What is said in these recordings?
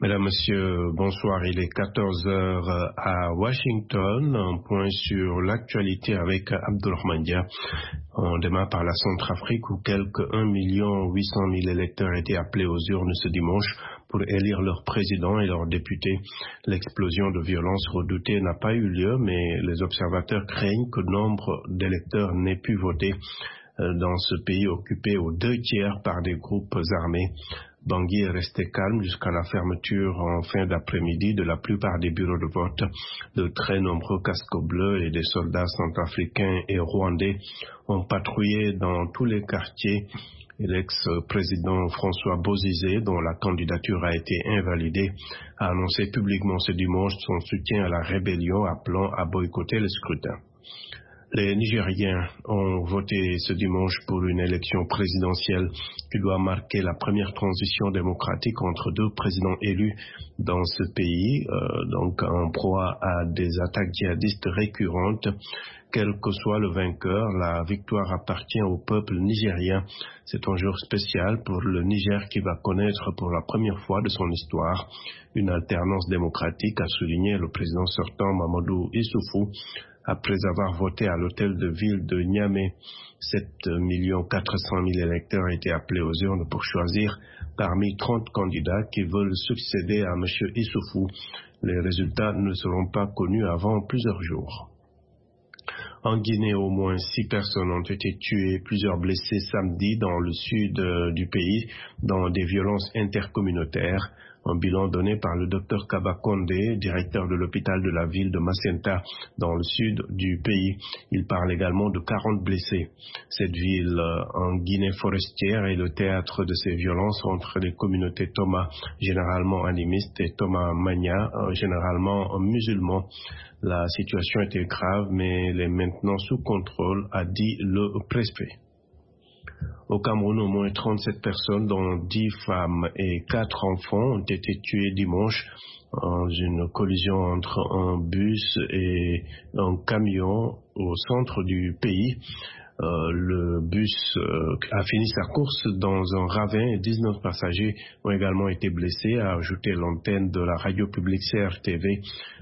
Mesdames, Messieurs, bonsoir. Il est 14 heures à Washington. Un point sur l'actualité avec Abdourahmane Dia. On démarre par la Centrafrique où quelques 1 800 000 électeurs étaient appelés aux urnes ce dimanche pour élire leur président et leurs députés. L'explosion de violence redoutée n'a pas eu lieu, mais les observateurs craignent que nombre d'électeurs n'aient pu voter dans ce pays occupé aux 2/3 par des groupes armés. Bangui est resté calme jusqu'à la fermeture en fin d'après-midi de la plupart des bureaux de vote. De très nombreux casques bleus et des soldats centrafricains et rwandais ont patrouillé dans tous les quartiers. Et l'ex-président François Bozizé, dont la candidature a été invalidée, a annoncé publiquement ce dimanche son soutien à la rébellion, appelant à boycotter le scrutin. Les Nigériens ont voté ce dimanche pour une élection présidentielle qui doit marquer la première transition démocratique entre deux présidents élus dans ce pays, donc en proie à des attaques djihadistes récurrentes. Quel que soit le vainqueur, la victoire appartient au peuple nigérien. C'est un jour spécial pour le Niger qui va connaître pour la première fois de son histoire une alternance démocratique, a souligné le président sortant Mamadou Issoufou, après avoir voté à l'hôtel de ville de Niamey. 7 400 000 électeurs étaient appelés aux urnes pour choisir parmi 30 candidats qui veulent succéder à M. Issoufou. Les résultats ne seront pas connus avant plusieurs jours. En Guinée, au moins 6 personnes ont été tuées, plusieurs blessés samedi dans le sud du pays, dans des violences intercommunautaires. Un bilan donné par le docteur Kaba Kondé, directeur de l'hôpital de la ville de Macenta, dans le sud du pays. Il parle également de 40 blessés. Cette ville en Guinée forestière est le théâtre de ces violences entre les communautés Toma, généralement animistes, et Toma Mania, généralement musulmans. La situation était grave, mais elle est maintenant sous contrôle, a dit le préfet. Au Cameroun, au moins 37 personnes, dont 10 femmes et 4 enfants, ont été tuées dimanche dans une collision entre un bus et un camion au centre du pays. Le bus a fini sa course dans un ravin et 19 passagers ont également été blessés, a ajouté l'antenne de la radio publique CRTV.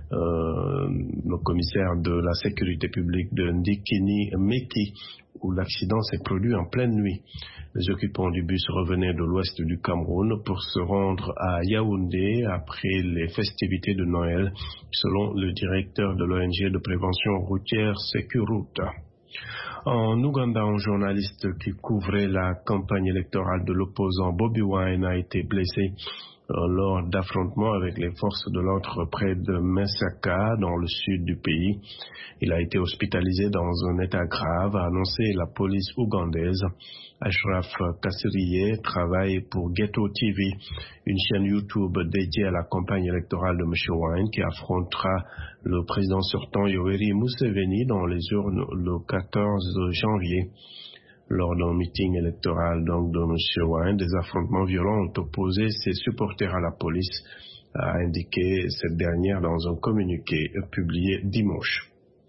Le commissaire de la sécurité publique de Ndikini Meki, où l'accident s'est produit en pleine nuit. Les occupants du bus revenaient de l'ouest du Cameroun pour se rendre à Yaoundé après les festivités de Noël, selon le directeur de l'ONG de prévention routière Securuta. En Ouganda, un journaliste qui couvrait la campagne électorale de l'opposant Bobi Wine a été blessé lors d'affrontements avec les forces de l'ordre près de Mesaka, dans le sud du pays. Il a été hospitalisé dans un état grave, a annoncé la police ougandaise. Ashraf Kassiriye travaille pour Ghetto TV, une chaîne YouTube dédiée à la campagne électorale de M. Wine, qui affrontera le président sortant Yoweri Museveni dans les urnes le 14 janvier. Lors d'un meeting électoral donc de M. Wine, des affrontements violents ont opposé ses supporters à la police, a indiqué cette dernière dans un communiqué publié dimanche.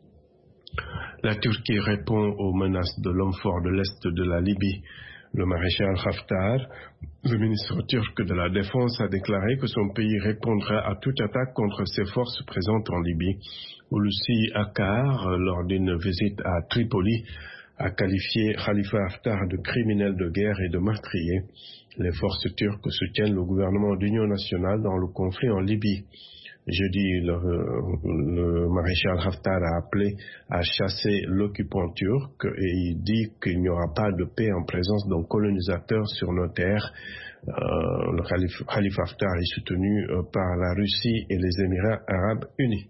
La Turquie répond aux menaces de l'homme fort de l'Est de la Libye. Le maréchal Haftar, le ministre turc de la Défense, a déclaré que son pays répondra à toute attaque contre ses forces présentes en Libye. Hulusi Akar, lors d'une visite à Tripoli, a qualifié Khalifa Haftar de criminel de guerre et de meurtrier. Les forces turques soutiennent le gouvernement d'union nationale dans le conflit en Libye. Jeudi, le maréchal Haftar a appelé à chasser l'occupant turc et il dit qu'il n'y aura pas de paix en présence d'un colonisateur sur nos terres. Le Khalifa Haftar est soutenu par la Russie et les Émirats arabes unis.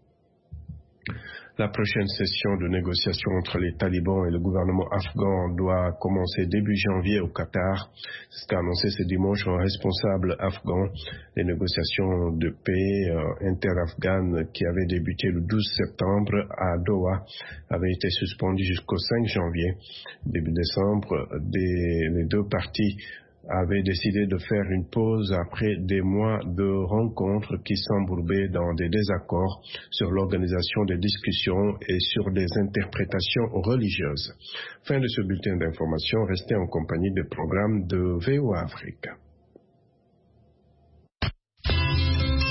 La prochaine session de négociation entre les talibans et le gouvernement afghan doit commencer début janvier au Qatar. C'est ce qu'a annoncé ce dimanche un responsable afghan. Les négociations de paix inter-afghanes qui avaient débuté le 12 septembre à Doha avaient été suspendues jusqu'au 5 janvier. Début décembre, les deux parties avait décidé de faire une pause après des mois de rencontres qui s'embourbaient dans des désaccords sur l'organisation des discussions et sur des interprétations religieuses. Fin de ce bulletin d'information, restez en compagnie des programmes de VOA Afrique.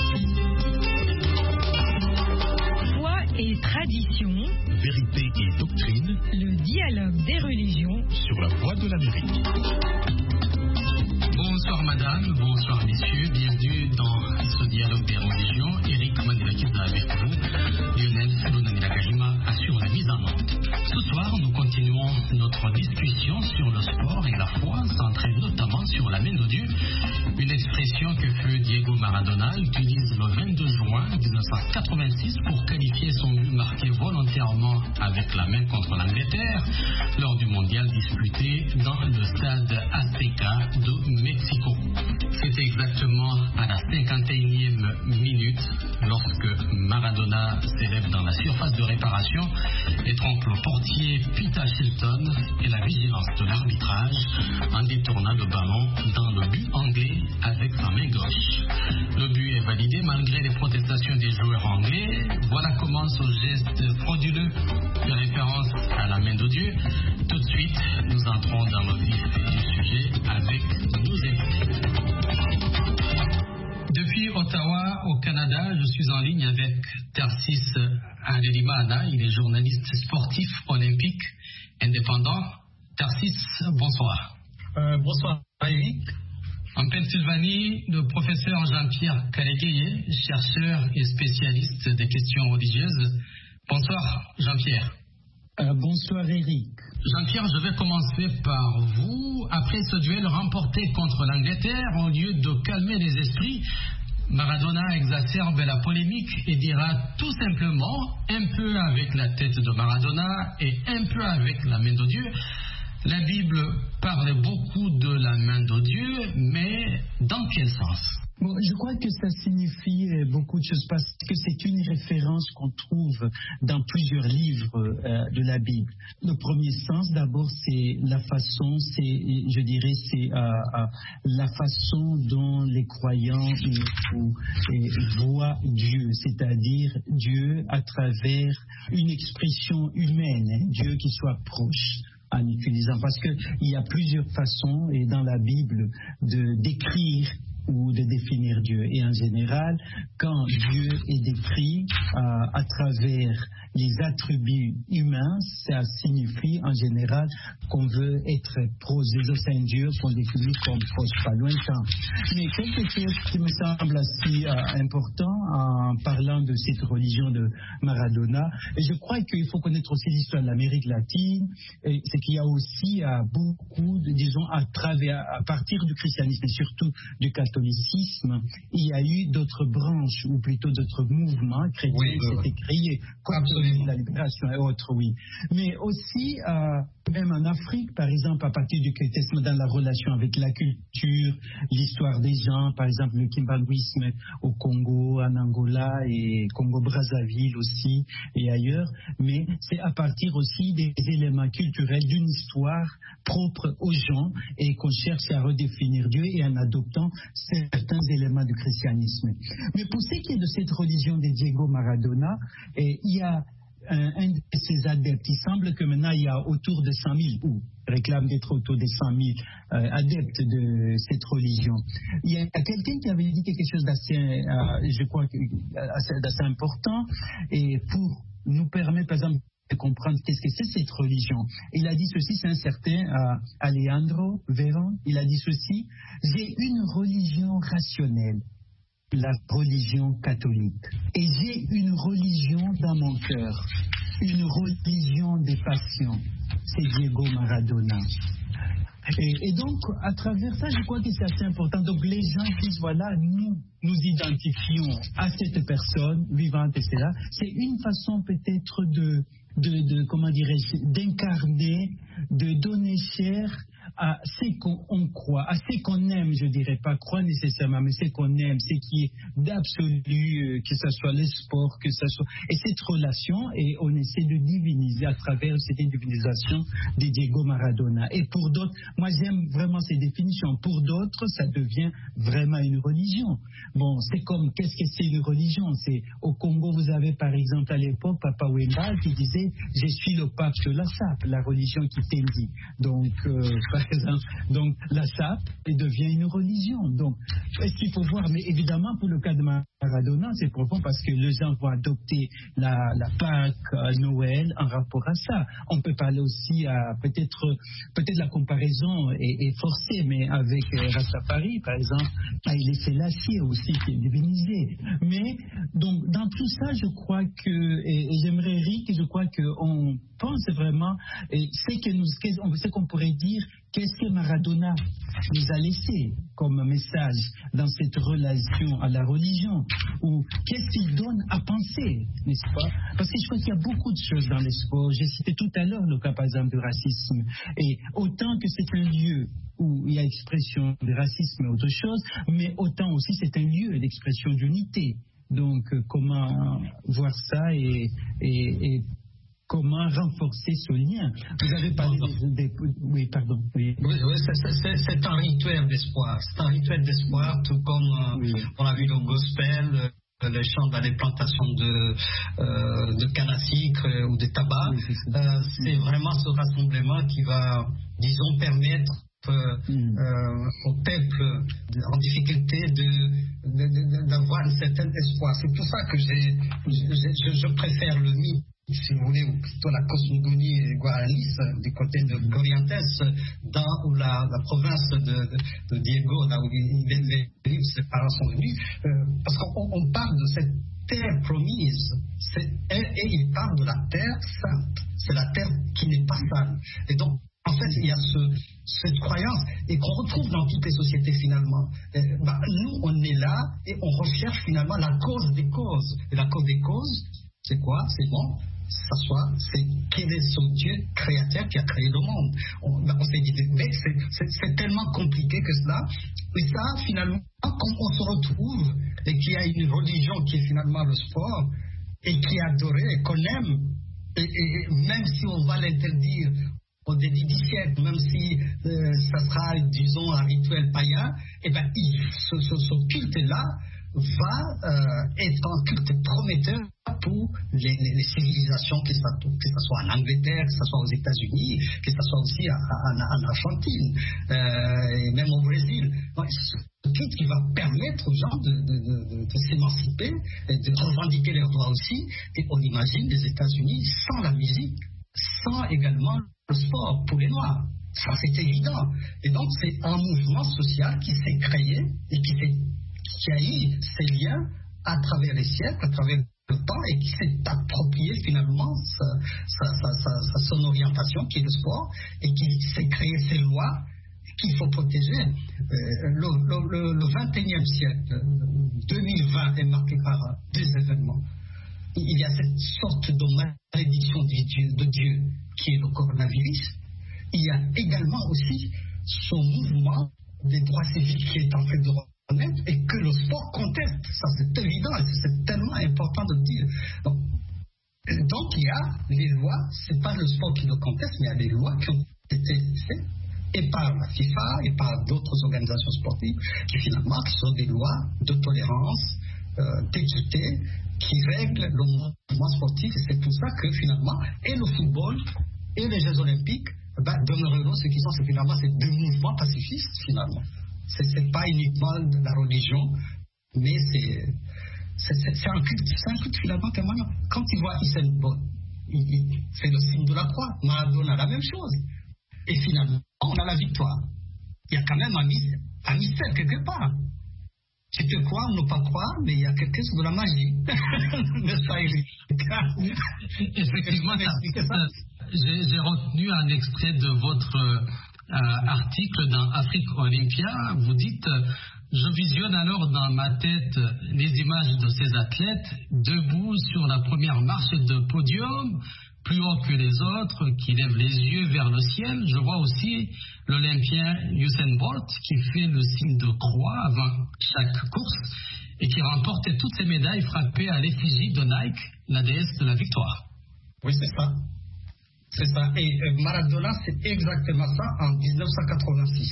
et tradition, vérité et doctrine, le dialogue des religions sur la voie de l'Amérique. Bonsoir madame, bonsoir messieurs, bienvenue dans ce dialogue des religions. Eric Mandelakiza avec vous, Lionel Lunanilakahima assure la mise en onde. Ce soir, nous continuons notre discussion sur le sport et la foi, centrée notamment sur la main de Dieu, une expression que feu Diego Maradona utilise le 22 juin 1986 pour qualifier son but marqué volontairement avec la main contre l'Angleterre lors du mondial disputé dans le stade Azteca de Mexico. C'est exactement à la 51e minute lorsque Maradona s'élève dans la surface de réparation et trompe le portier Peter Shilton et la vigilance de l'arbitrage en détournant le ballon dans le but anglais avec sa main gauche. Le but est validé malgré les protestations des joueurs anglais. Voilà comment ce geste frauduleux fait référence à la main de Dieu. Tout de suite, nous entrons dans le vif du sujet avec nos invités. Depuis Ottawa, au Canada, je suis en ligne avec Tarsis Harerimana. Il est journaliste sportif olympique indépendant. Tarsis, bonsoir. Bonsoir, Eric. En Pennsylvanie, le professeur Jean-Pierre Calégué, chercheur et spécialiste des questions religieuses. Bonsoir, Jean-Pierre. Bonsoir, Eric. Jean-Pierre, je vais commencer par vous. Après ce duel remporté contre l'Angleterre, au lieu de calmer les esprits, Maradona exacerbe la polémique et dira tout simplement, un peu avec la tête de Maradona et un peu avec la main de Dieu. La Bible parle beaucoup de la main de Dieu, mais dans quel sens ? Bon, je crois que ça signifie beaucoup de choses parce que c'est une référence qu'on trouve dans plusieurs livres de la Bible. Le premier sens, d'abord, c'est la façon, la façon dont les croyants voient Dieu, c'est-à-dire Dieu à travers une expression humaine, Dieu qui soit proche. En utilisant, parce qu'il y a plusieurs façons et dans la Bible de décrire ou de définir Dieu. Et en général, quand Dieu est décrit à travers les attributs humains, ça signifie en général qu'on veut être proche. C'est un Dieu qu'on définit comme proche, pas lointain. Mais quelque chose qui me semble assez important en parlant de cette religion de Maradona, et je crois qu'il faut connaître aussi l'histoire de l'Amérique latine, c'est qu'il y a aussi beaucoup, disons, à partir du christianisme et surtout du catholicisme, il y a eu d'autres branches, ou plutôt d'autres mouvements chrétiens qui s'étaient créés, comme la libération et autres, oui. Mais aussi, même en Afrique, par exemple, à partir du christianisme, dans la relation avec la culture, l'histoire des gens, par exemple, le kimbanguisme au Congo, en Angola et Congo-Brazzaville aussi, et ailleurs. Mais c'est à partir aussi des éléments culturels d'une histoire propre aux gens et qu'on cherche à redéfinir Dieu et en adoptant certains éléments du christianisme. Mais pour ce qui est de cette religion de Diego Maradona, il y a un de ses adeptes. Il semble que maintenant il y a autour de 100 000, ou réclame d'être autour de 100 000 adeptes de cette religion. Il y a quelqu'un qui avait dit quelque chose d'assez, je crois, d'assez important, et pour nous permettre, par exemple, de comprendre qu'est-ce que c'est cette religion. Il a dit ceci, c'est un certain Alejandro Veron, il a dit ceci: j'ai une religion rationnelle, la religion catholique, et j'ai une religion dans mon cœur, une religion des passions, c'est Diego Maradona. Et donc, à travers ça, je crois que c'est assez important. Donc, les gens disent, voilà, nous identifions à cette personne vivante, etc. C'est une façon peut-être comment dirais-je, d'incarner, de donner chair à ce qu'on croit, à ce qu'on aime, je dirais pas croire nécessairement, mais ce qu'on aime, ce qui est d'absolu, que ce soit le sport, que ce soit... Et cette relation, et on essaie de diviniser à travers cette divinisation de Diego Maradona. Et pour d'autres, moi j'aime vraiment ces définitions, pour d'autres, ça devient vraiment une religion. Bon, c'est comme, qu'est-ce que c'est une religion? C'est, au Congo, vous avez par exemple à l'époque Papa Wemba qui disait, je suis le pape de la SAP, la religion qui t'aime dit. Donc, par exemple. Donc la SAP devient une religion. Donc, est-ce qu'il faut voir? Mais évidemment, pour le cas de Maradona, c'est profond parce que les gens vont adopter la Pâques, Noël en rapport à ça. On peut parler aussi à peut-être la comparaison est forcée, mais avec Rastafari, par exemple, il est Sélassié aussi qui est divinisé. Mais donc dans tout ça, je crois que, et j'aimerais Rick, je crois qu'on pense vraiment, c'est qu'on pourrait dire, qu'est-ce que Maradona nous a laissé comme message dans cette relation à la religion, ou qu'est-ce qu'il donne à penser, n'est-ce pas? Parce que je crois qu'il y a beaucoup de choses dans le sport. J'ai cité tout à l'heure le cas, par exemple, du racisme. Et autant que c'est un lieu où il y a expression de racisme et autre chose, mais autant aussi c'est un lieu d'expression d'unité. Donc, comment voir ça et comment renforcer ce lien? Vous avez parlé Oui, pardon. Oui, c'est un rituel d'espoir. C'est un rituel d'espoir, tout comme on a vu le gospel, les chants dans les plantations de canne à sucre ou de tabac. C'est vraiment ce rassemblement qui va, disons, permettre au peuple en difficulté d'avoir un certain espoir. C'est pour ça que je préfère le mythe, si vous voulez, ou plutôt la cosmogonie guaranis du côté de Corrientes, dans la province de Diego, là où ses parents sont venus, parce qu'on parle de cette terre promise, et il parle de la terre sainte. C'est la terre qui n'est pas sale. Et donc, en fait, il y a cette croyance et qu'on retrouve dans toutes les sociétés finalement. Nous, on est là et on recherche finalement la cause des causes. Et la cause des causes, c'est quoi? C'est bon, c'est quel est son Dieu créateur qui a créé le monde. On s'est dit, mais c'est tellement compliqué que cela. Et ça, finalement, quand on se retrouve et qu'il y a une religion qui est finalement le sport et qui est adorée et qu'on aime, et même si on va l'interdire au début du siècle, même si ça sera, disons, un rituel païen, et bien, ce culte-là va être un culte prometteur pour les civilisations, que ce soit en Angleterre, que ce soit aux États-Unis, que ce soit aussi en Argentine, et même au Brésil. Donc, ce culte qui va permettre aux gens de s'émanciper, et de revendiquer leurs droits aussi. Et on imagine les États-Unis sans la musique, sans également le sport pour les Noirs. Ça, c'est évident. Et donc, c'est un mouvement social qui s'est créé et qui a eu ces liens à travers les siècles, à travers le temps, et qui s'est approprié finalement son orientation, qui est le sport, et qui s'est créé ces lois qu'il faut protéger. Le 21e siècle, 2020, est marqué par deux événements. Il y a cette sorte de malédiction de Dieu qui est le coronavirus. Il y a également aussi ce mouvement des droits civiques qui est en train de renaître et que le sport conteste. Ça, c'est évident et c'est tellement important de le dire. Donc il y a les lois, c'est pas le sport qui le conteste, mais il y a des lois qui ont été faites et par la FIFA et par d'autres organisations sportives qui finalement sont des lois de tolérance, d'équité, qui règlent le mouvement sportif. Et c'est pour ça que finalement, et le football et les Jeux Olympiques demeureront ce qu'ils sont. C'est finalement ces deux mouvements pacifistes finalement. C'est pas uniquement de la religion, mais c'est un culte finalement permanent. Quand tu vois Usain Bolt, c'est le signe de la croix. Maradona, la même chose. Et finalement, on a la victoire. Il y a quand même un mystère quelque part. Tu peux croire ou ne pas croire, mais il y a quelque chose de la magie. N'est-ce pas, Eric? Effectivement, j'ai retenu un extrait de votre article dans Afrique Olympia. Vous dites: je visionne alors dans ma tête les images de ces athlètes debout sur la première marche de podium, plus haut que les autres, qui lèvent les yeux vers le ciel. Je vois aussi l'Olympien Usain Bolt qui fait le signe de croix avant chaque course et qui remporte toutes ses médailles frappées à l'effigie de Nike, la déesse de la victoire. Oui, c'est ça. C'est ça. Et Maradona, c'est exactement ça en 1986.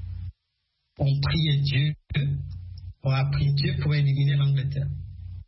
On priait Dieu, on a prié Dieu pour éliminer l'Angleterre.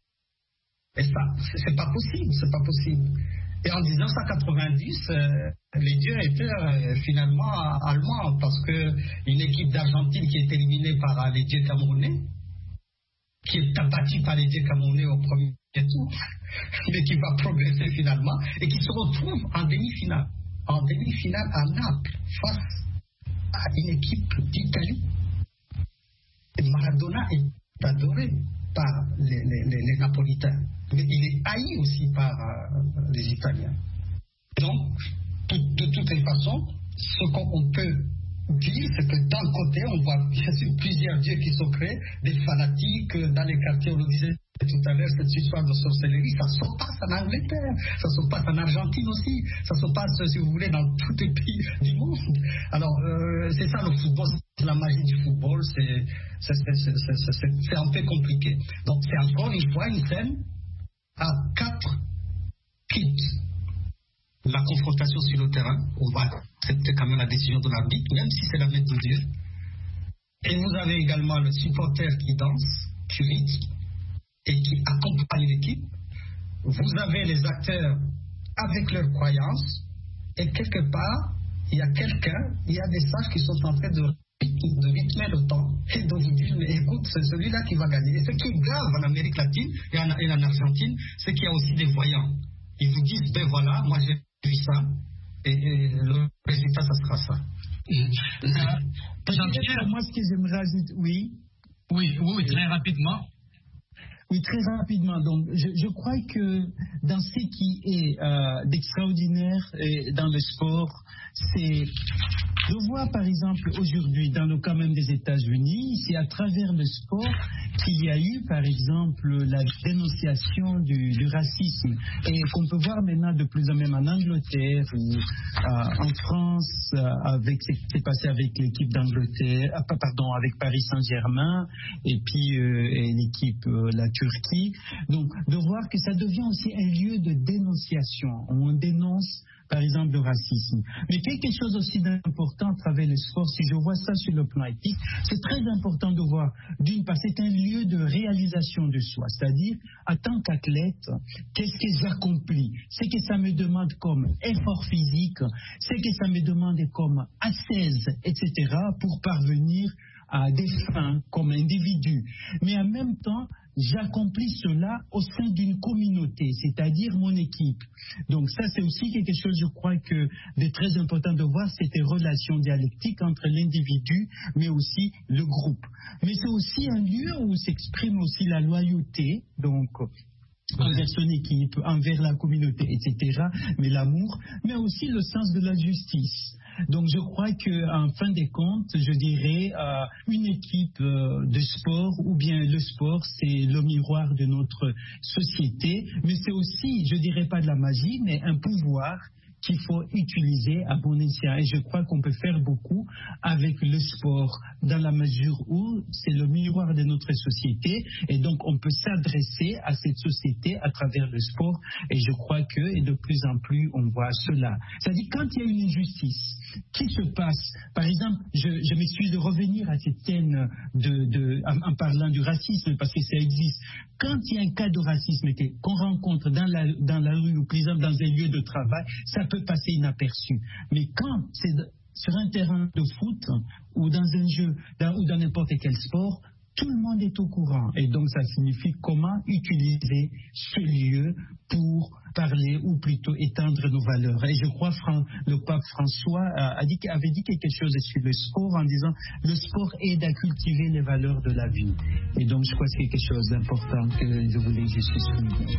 Et ça, c'est pas possible, c'est pas possible. Et en 1990, les dieux étaient finalement allemands, parce qu'une équipe d'Argentine qui est éliminée par les dieux camerounais, qui est abattue par les dieux camerounais au premier tour, mais qui va progresser finalement, et qui se retrouve en demi-finale à Naples, face à une équipe d'Italie. Et Maradona est adoré par les Napolitains, mais il est haï aussi par les Italiens. Donc, de toutes les façons, ce qu'on peut dire, c'est que d'un côté, on voit bien sûr plusieurs dieux qui sont créés, des fanatiques dans les quartiers, on le disait tout à l'heure, cette histoire de sorcellerie, ça se passe en Angleterre, ça se passe en Argentine aussi, ça se passe, si vous voulez, dans tous les pays du monde. Alors, c'est ça le football, c'est la magie du football, c'est un peu compliqué. Donc, c'est encore une fois une scène à 4 kits. La confrontation sur le terrain, on va accepter quand même la décision de l'arbitre, même si c'est la main de Dieu. Et vous avez également le supporter qui danse, qui rythme et qui accompagne l'équipe. Vous avez les acteurs avec leurs croyances, et quelque part, il y a des sages qui sont en train de rythmer le temps et de vous dire, mais écoute, c'est celui-là qui va gagner. Et ce qui est grave en Amérique latine et en Argentine, c'est qu'il y a aussi des voyants. Ils vous disent, ben voilà, moi j'ai vu ça, et le résultat, ça sera ça. Jean-Pierre, moi, ce que j'aimerais ajouter, oui, très rapidement. Oui, très rapidement. Donc, je crois que dans ce qui est d'extraordinaire dans le sport, c'est de voir, par exemple, aujourd'hui, dans le cas même des États-Unis, c'est à travers le sport qu'il y a eu, par exemple, la dénonciation du racisme. Et qu'on peut voir maintenant de plus en plus en Angleterre ou en France, avec ce qui s'est passé avec l'équipe d'Angleterre, avec Paris Saint-Germain, et puis l'équipe, la Turquie. Donc, de voir que ça devient aussi un lieu de dénonciation, où on dénonce, par exemple, le racisme. Mais quelque chose aussi d'important à travers le sport, si je vois ça sur le plan éthique, c'est très important de voir, d'une part, c'est un lieu de réalisation de soi, c'est-à-dire, en tant qu'athlète, qu'est-ce que j'accomplis? C'est que ça me demande comme effort physique, c'est que ça me demande comme ascèse, etc., pour parvenir à des fins comme individu. Mais en même temps, j'accomplis cela au sein d'une communauté, c'est-à-dire mon équipe. Donc ça, c'est aussi quelque chose, je crois, que de très important de voir, cette relation dialectique entre l'individu, mais aussi le groupe. Mais c'est aussi un lieu où s'exprime aussi la loyauté, donc envers son équipe, envers la communauté, etc., mais l'amour, mais aussi le sens de la justice. Donc je crois qu'en fin de compte, je dirais, une équipe de sport, ou bien le sport, c'est le miroir de notre société, mais c'est aussi, je dirais pas de la magie, mais un pouvoir qu'il faut utiliser à bon escient. Et je crois qu'on peut faire beaucoup avec le sport, dans la mesure où c'est le miroir de notre société, et donc on peut s'adresser à cette société à travers le sport, et je crois que, et de plus en plus, on voit cela. C'est-à-dire, quand il y a une injustice qui se passe, par exemple, je m'excuse de revenir à cette scène en parlant du racisme, parce que ça existe. Quand il y a un cas de racisme qu'on rencontre dans la rue, ou par exemple dans un lieu de travail, ça peut passer inaperçu. Mais quand c'est sur un terrain de foot, ou dans un jeu, ou dans n'importe quel sport, tout le monde est au courant. Et donc ça signifie comment utiliser ce lieu pour parler, ou plutôt étendre nos valeurs. Et je crois le pape François avait dit quelque chose sur le sport, en disant le sport aide à cultiver les valeurs de la vie. Et donc je crois que c'est quelque chose d'important que je voulais juste souligner.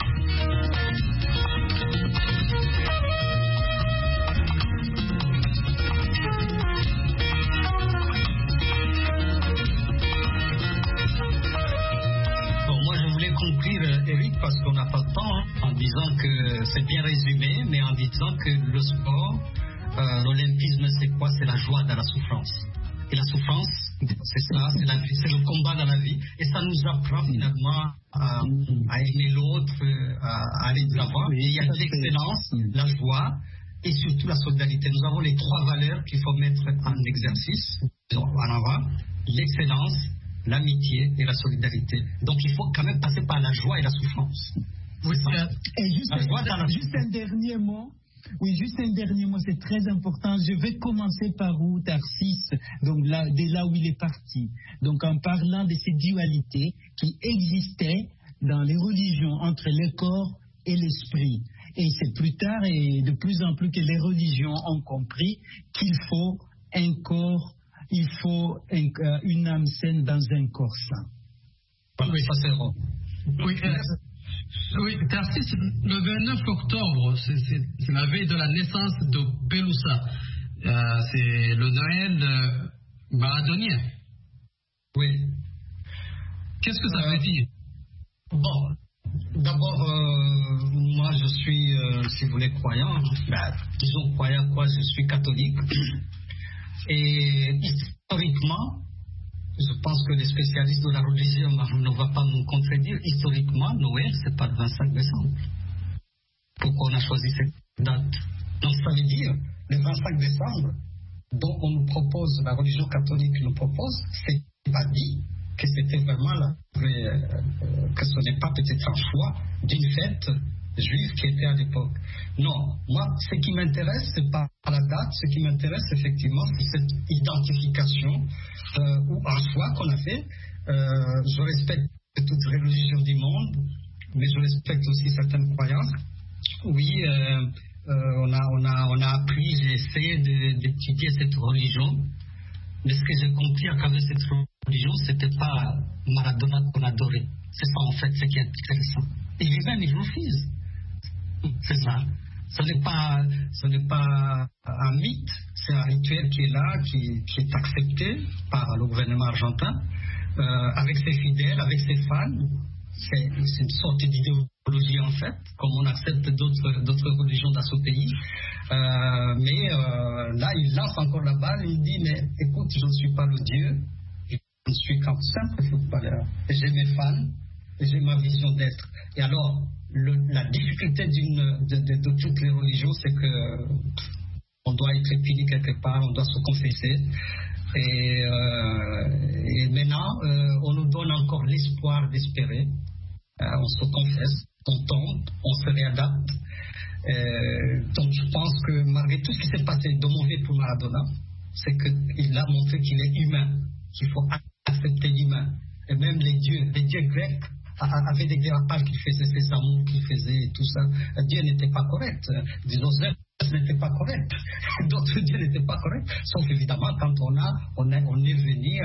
Eric, parce qu'on n'a pas le temps, en disant que c'est bien résumé, mais en disant que le sport, l'olympisme, c'est quoi? C'est la joie dans la souffrance. Et la souffrance, c'est ça, c'est le combat dans la vie. Et ça nous apprend finalement à aimer l'autre, à aller de l'avant. Et il y a l'excellence, la joie et surtout la solidarité. Nous avons les 3 valeurs qu'il faut mettre en exercice, en avant: l'excellence, l'amitié et la solidarité. Donc il faut quand même passer par la joie et la souffrance. Et juste un dernier mot. Oui, juste un dernier mot, c'est très important. Je vais commencer par où, Tarsis, donc dès là où il est parti. Donc en parlant de ces dualités qui existaient dans les religions entre le corps et l'esprit. Et c'est plus tard et de plus en plus que les religions ont compris qu'il faut un corps, il faut une âme saine dans un corps sain. Oui, ça c'est vrai. Oui, Tarsis, le 29 octobre, c'est la veille de la naissance de Pelusa. C'est le Noël maradonien. Oui. Qu'est-ce que ça veut dire? Bon, d'abord, moi je suis, si vous voulez, croyant. Disons croyant quoi, je suis catholique. Et historiquement, je pense que les spécialistes de la religion ne vont pas nous contredire. Historiquement, Noël, c'est pas le 25 décembre. Pourquoi on a choisi cette date? Donc ça veut dire, le 25 décembre, dont on nous propose, la religion catholique nous propose, c'est pas dit que c'était vraiment là, que ce n'est pas peut-être un choix d'une fête juive qui était à l'époque. Non, moi, ce qui m'intéresse, c'est pas la date, ce qui m'intéresse effectivement, c'est cette identification ou un choix qu'on a fait. Je respecte toutes les religions du monde, mais je respecte aussi certaines croyances. Oui, on a appris, j'ai essayé d'étudier cette religion, mais ce que j'ai compris à travers cette religion, c'était pas Maradona qu'on adorait. C'est ça en fait, ce qui est intéressant. Et lui-même, il refuse. C'est ça. Ce n'est pas un mythe, c'est un rituel qui est là, qui est accepté par le gouvernement argentin, avec ses fidèles, avec ses fans. C'est une sorte d'idéologie en fait, comme on accepte d'autres religions dans ce pays. Mais là, il lance encore la balle, il dit, mais écoute, je ne suis pas le Dieu, je suis qu'un simple footballeur. J'ai mes fans, et j'ai ma vision d'être. Et alors, la difficulté de toutes les religions, c'est que on doit être puni quelque part, on doit se confesser. Et maintenant, on nous donne encore l'espoir d'espérer. On se confesse, on tombe, on se réadapte. Donc je pense que malgré tout ce qui s'est passé de mauvais pour Maradona, c'est qu'il a montré qu'il est humain, qu'il faut accepter l'humain. Et même les dieux grecs avaient des dérapages qu'ils faisaient, ces amours qu'ils faisaient et tout ça. Dieu n'était pas correct. Disons, n'était pas correct. D'autres dieux n'étaient pas corrects. Sauf évidemment quand on est venu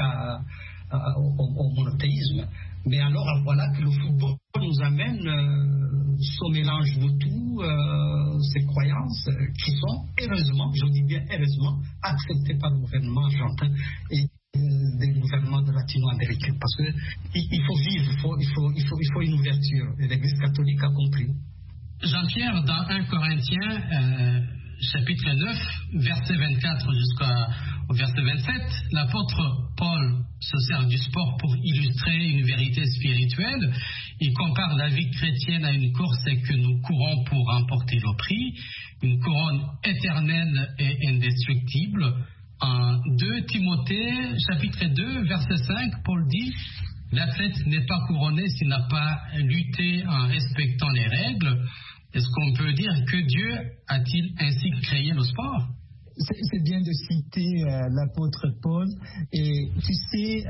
au monothéisme. Mais alors voilà que le football nous amène ce mélange de tout, ces croyances qui sont heureusement, je dis bien heureusement, acceptées par le gouvernement argentin et des gouvernements de latino-américains. Parce qu'il faut vivre, il faut une ouverture. Et l'Église catholique a compris. Jean-Pierre, dans 1 Corinthiens, chapitre 9, verset 24 jusqu'au verset 27, l'apôtre Paul se sert du sport pour illustrer une vérité spirituelle. Il compare la vie chrétienne à une course que nous courons pour remporter le prix, une couronne éternelle et indestructible. En 2 Timothée, chapitre 2, verset 5, Paul dit « L'athlète n'est pas couronné s'il n'a pas lutté en respectant les règles. » Est-ce qu'on peut dire que Dieu a-t-il ainsi créé le sport? C'est bien de citer l'apôtre Paul. Et tu sais,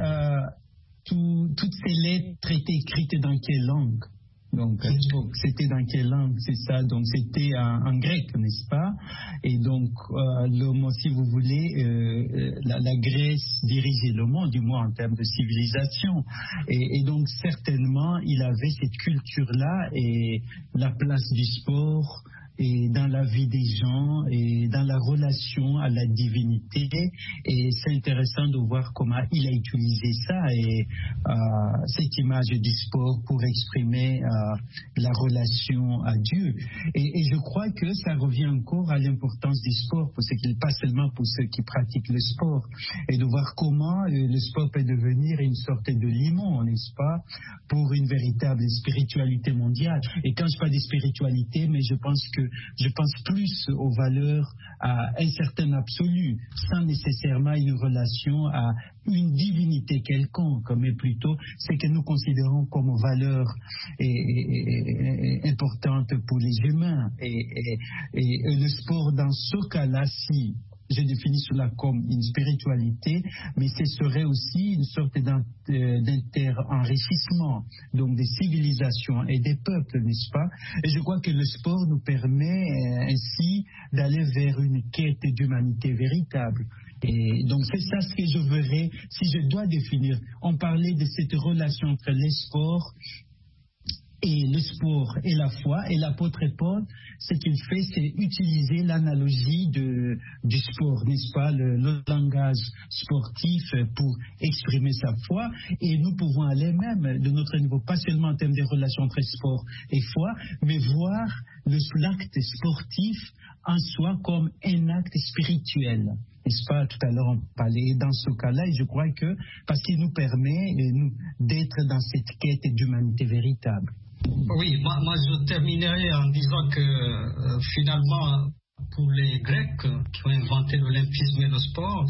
toutes ces lettres étaient écrites dans quelle langue? Donc, c'était dans quelle langue? C'est ça. Donc, c'était en grec, n'est-ce pas? Et donc, si vous voulez, la Grèce dirigeait le monde, du moins en termes de civilisation. Et donc, certainement, il avait cette culture-là et la place du sport et dans la vie des gens et dans la relation à la divinité. Et c'est intéressant de voir comment il a utilisé ça et cette image du sport pour exprimer la relation à Dieu. Et je crois que ça revient encore à l'importance du sport, pas seulement pour ceux qui pratiquent le sport, et de voir comment le sport peut devenir une sorte de limon, n'est-ce pas, pour une véritable spiritualité mondiale. Et quand je parle de spiritualité, mais je pense que je pense plus aux valeurs à un certain absolu, sans nécessairement une relation à une divinité quelconque, mais plutôt ce que nous considérons comme valeur importante pour les humains. Et le sport, dans ce cas-là, si je définis cela comme une spiritualité, mais ce serait aussi une sorte d'inter-enrichissement, donc des civilisations et des peuples, n'est-ce pas? Et je crois que le sport nous permet ainsi d'aller vers une quête d'humanité véritable. Et donc c'est ça ce que je verrais si je dois définir. On parlait de cette relation entre les sports et le sport et la foi, et l'apôtre Paul, ce qu'il fait, c'est utiliser l'analogie du sport, n'est-ce pas, le langage sportif pour exprimer sa foi, et nous pouvons aller même de notre niveau, pas seulement en termes de relations entre sport et foi, mais voir l'acte sportif en soi comme un acte spirituel. N'est-ce pas, tout à l'heure on parlait dans ce cas-là, et je crois que, parce qu'il nous permet d'être dans cette quête d'humanité véritable. Oui, moi je terminerai en disant que finalement, pour les Grecs qui ont inventé l'olympisme et le sport,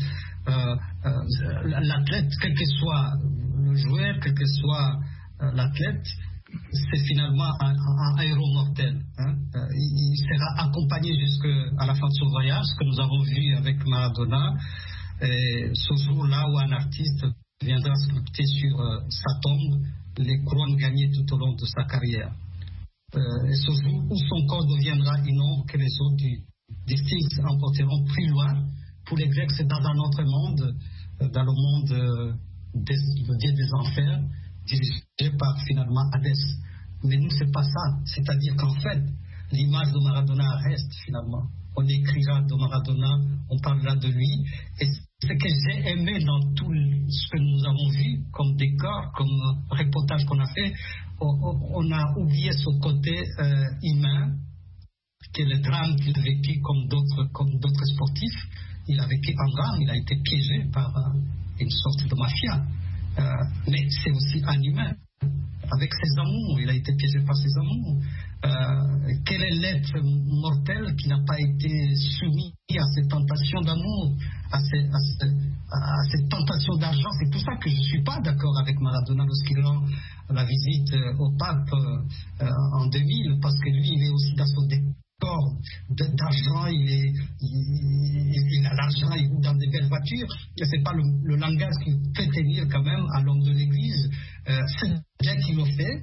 l'athlète, quel que soit le joueur, quel que soit l'athlète, c'est finalement un héros mortel. Il sera accompagné jusqu'à la fin de son voyage, ce que nous avons vu avec Maradona, et ce jour-là où un artiste viendra sculpter sur sa tombe les couronnes gagnées tout au long de sa carrière. Et ce jour où son corps deviendra innombre que les autres du Sphinx emporteront plus loin. Pour les Grecs, c'est dans un autre monde, dans le monde des dieux des enfers, dirigé par finalement Hadès. Mais nous, c'est pas ça. C'est-à-dire qu'en fait, l'image de Maradona reste finalement. On écrira de Maradona, on parlera de lui. Et ce que j'ai aimé dans tout ce que nous avons vu comme décor, comme reportage qu'on a fait, on a oublié ce côté humain, qui est le drame qu'il a vécu comme d'autres sportifs. Il a vécu un drame, il a été piégé par une sorte de mafia. Mais c'est aussi un humain, avec ses amours, il a été piégé par ses amours. Quel est l'être mortel qui n'a pas été soumis à ces tentations d'amour, à ces tentations d'argent? C'est pour ça que je ne suis pas d'accord avec Maradona lorsqu'il rend la visite au pape en 2000, parce que lui, il est aussi dans son décor d'argent, il a l'argent, il roule dans des belles voitures, et ce n'est pas le langage qui fait tenir quand même à l'homme de l'Église. C'est bien qu'il le fait,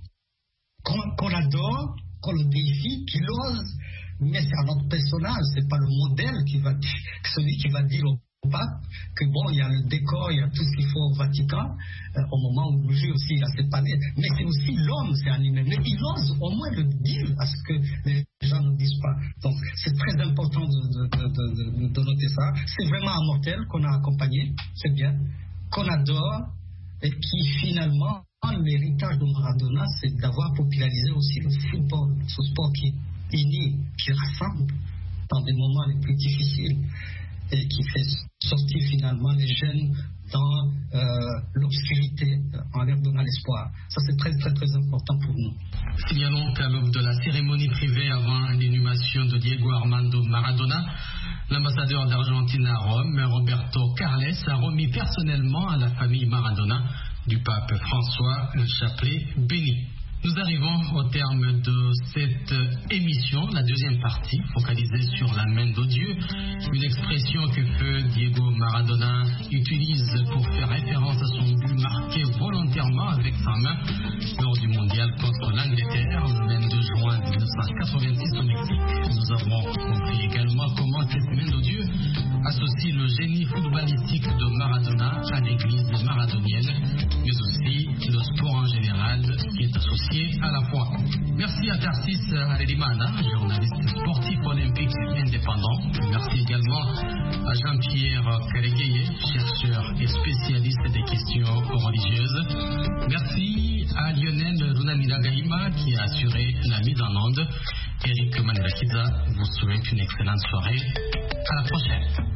qu'on adore, qu'on le défie, qu'il ose, mais c'est un autre personnage, c'est pas le modèle celui qui va dire au pape que bon, il y a le décor, il y a tout ce qu'il faut au Vatican, au moment où le juge aussi il a ses palais, mais c'est aussi l'homme, c'est un humain, mais il ose au moins le dire à ce que les gens ne disent pas. Donc c'est très important de noter ça. C'est vraiment un mortel qu'on a accompagné, c'est bien, qu'on adore, et qui finalement, l'héritage de Maradona, c'est d'avoir popularisé aussi le football, ce sport qui unit, qui rassemble dans des moments les plus difficiles et qui fait sortir finalement les jeunes dans l'obscurité en leur donnant l'espoir. Ça, c'est très, très, très important pour nous. Signalons qu'à l'aube de la cérémonie privée avant l'inhumation de Diego Armando Maradona, l'ambassadeur d'Argentine à Rome, Roberto Carles, a remis personnellement à la famille Maradona du pape François le chapelet béni. Nous arrivons au terme de cette émission, la deuxième partie, focalisée sur la main de Dieu, une expression que feu Diego Maradona utilise pour faire référence à son but marqué volontairement avec sa main lors du mondial contre l'Angleterre le 22 juin 1986 au Mexique. Nous avons compris également comment cette main de Dieu associe le génie footballistique de Maradona à l'église maradonienne, mais aussi le sport en général qui est associé à la fois. Merci à Tarsis Arelimana, journaliste sportif olympique indépendant. Merci également à Jean-Pierre Kérégueye, chercheur et spécialiste des questions religieuses. Merci à Lionel Runanira-Gahima qui a assuré la mise en onde. Eric Manirakiza vous souhaite une excellente soirée. À la prochaine.